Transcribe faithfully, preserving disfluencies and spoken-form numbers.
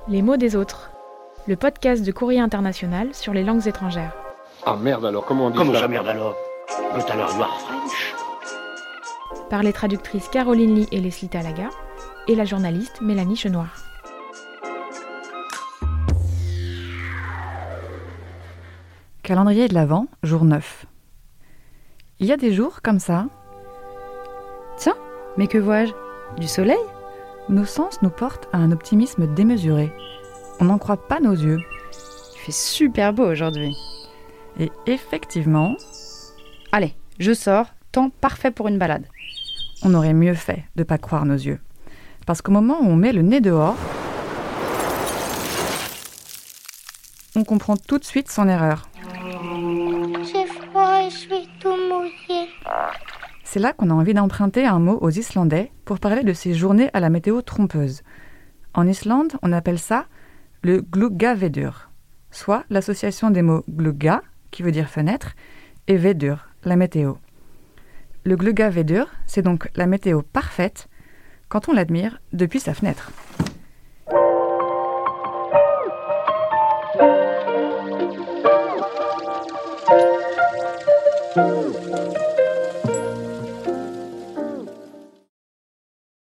Les mots des autres, le podcast de Courrier International sur les langues étrangères. Ah merde alors, comment on dit Comment ça ça merde alors? But alors you are French? Par les traductrices Caroline Lee et Leslie Talaga et la journaliste Mélanie Chenoir. Calendrier de l'Avent, jour neuf. Il y a des jours comme ça. Tiens, mais que vois-je? Du soleil? Nos sens nous portent à un optimisme démesuré. On n'en croit pas nos yeux. Il fait super beau aujourd'hui. Et effectivement... Allez, je sors, temps parfait pour une balade. On aurait mieux fait de ne pas croire nos yeux. Parce qu'au moment où on met le nez dehors, on comprend tout de suite son erreur. J'ai froid et je suis tout mouillé. C'est là qu'on a envie d'emprunter un mot aux Islandais pour parler de ces journées à la météo trompeuse. En Islande, on appelle ça le gluggaveður, soit l'association des mots glugga, qui veut dire fenêtre, et vedur, la météo. Le gluggaveður, c'est donc la météo parfaite quand on l'admire depuis sa fenêtre.